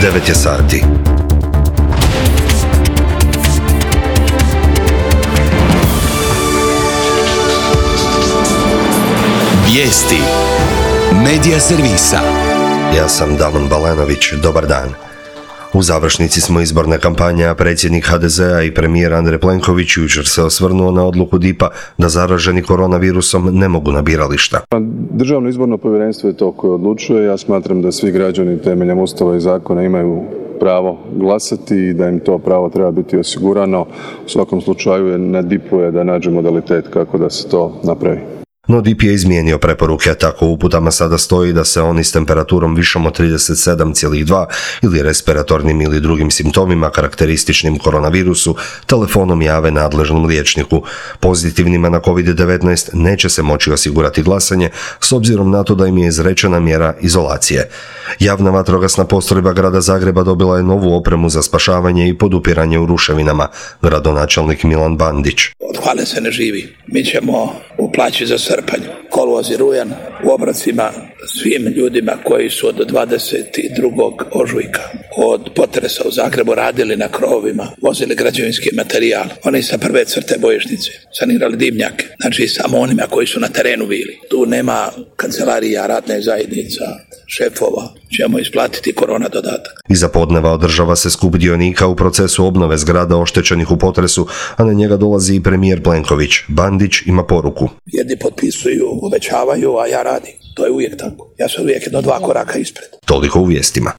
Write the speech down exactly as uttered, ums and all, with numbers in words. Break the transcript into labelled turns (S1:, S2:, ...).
S1: devet je sati.
S2: Vijesti Medija servisa.
S1: Ja sam Damon Balanović, dobar dan. U završnici smo izborne kampanje, a predsjednik ha de zea i premijer Andrej Plenković jučer se osvrnuo na odluku D I P-a da zaraženi koronavirusom ne mogu na birališta.
S3: Državno izborno povjerenstvo je to koje odlučuje. Ja smatram da svi građani temeljem Ustava i zakona imaju pravo glasati i da im to pravo treba biti osigurano. U svakom slučaju je na D I P-u je da nađe modalitet kako da se to napravi.
S1: No D I P je izmijenio preporuke, a tako u uputama sada stoji da se oni s temperaturom višom od trideset sedam zarez dva ili respiratornim ili drugim simptomima karakterističnim koronavirusu telefonom jave nadležnom liječniku. Pozitivnima na kovid devetnaest neće se moći osigurati glasanje s obzirom na to da im je izrečena mjera izolacije. Javna vatrogasna postrojba grada Zagreba dobila je novu opremu za spašavanje i podupiranje u ruševinama, gradonačelnik Milan Bandić.
S4: Od hvale se ne živi. Mi ćemo u plaći za srpanj, kolovoz i rujan, u obrocima svim ljudima koji su od dvadeset drugog ožujka od potresa u Zagrebu radili na krovovima, vozili građevinski materijal, oni sa prve crte bojišnice, sanirali dimnjake, znači samo onima koji su na terenu bili. Tu nema kancelarija, radne zajednica, šefova, ćemo isplatiti korona dodatak.
S1: Iza podneva održava se skup dionika u procesu obnove zgrada oštećenih u potresu, a na njega dolazi i premijer Plenković. Bandić ima poruku.
S4: Jedni potpisuju, obećavaju, a ja radim. To je uvijek tako. Ja sam uvijek jedno dva koraka ispred.
S1: Toliko u vijestima.